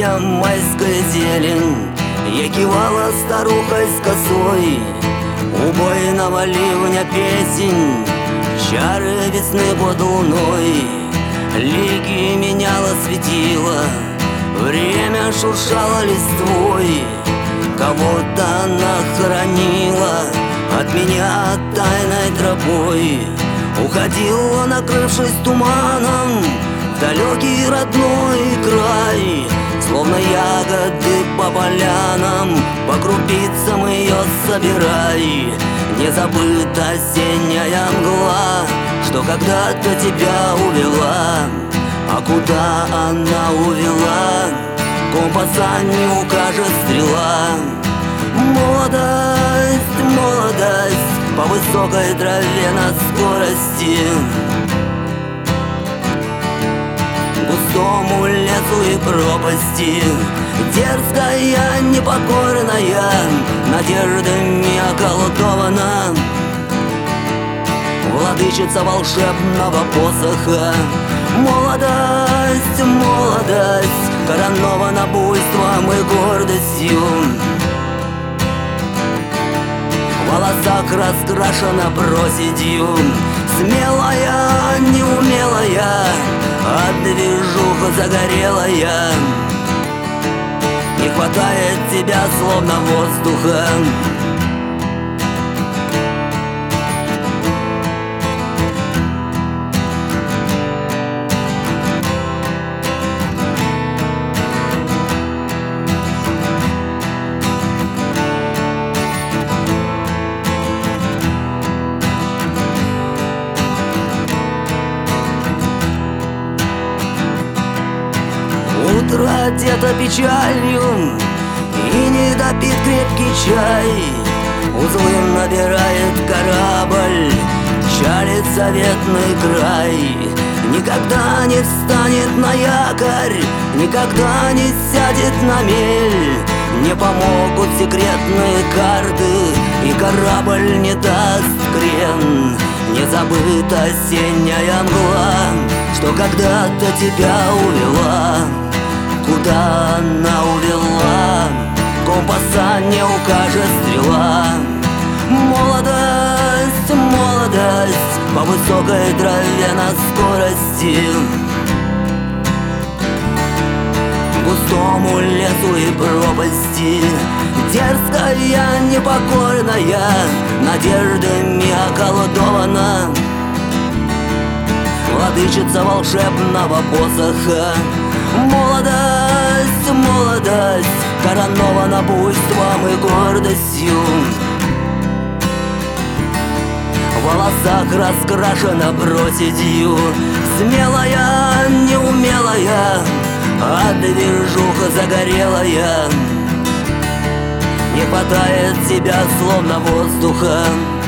деревья майская зелень. Я кивала старухой с косой, убойного ливня песень, чары весны под луной. Лики меняла светила, время шуршало листвой. Кого-то она хоронила от меня тайной тропой. Уходила, накрывшись туманом, в далекий родной край. Словно ягоды по полянам, по крупицам ее собирай. Не забыта осенняя мгла, что когда-то тебя увела. А куда она увела, компаса не укажет стрела. Молодость, молодость, по высокой траве на скорости, густому лесу и пропасти. Дерзкая, непокорная, надеждами околдована, владычица волшебного посоха. Молодость, молодость, коронована буйством и гордостью. В волосах раскрашена проседью. Смелая, неумелая, от движуха загорелая. Не хватает тебя, словно воздуха. Утро одето печалью, и не допит крепкий чай. Узлы набирает корабль, чалит заветный край. Никогда не встанет на якорь, никогда не сядет на мель. Не помогут секретные карты, и корабль не даст крен. Не забыта осенняя мгла, что когда-то тебя увела. Куда она увела, компаса не укажет стрела. Молодость, молодость, по высокой траве на скорости, густому лесу и пропасти. Дерзкая, непокорная, надеждами околдована, владычица волшебного посоха. Молодость, молодость, коронована буйством и гордостью. В волосах раскрашена проседью. Смелая, неумелая, а движуха загорелая. Не хватает тебя, словно воздуха.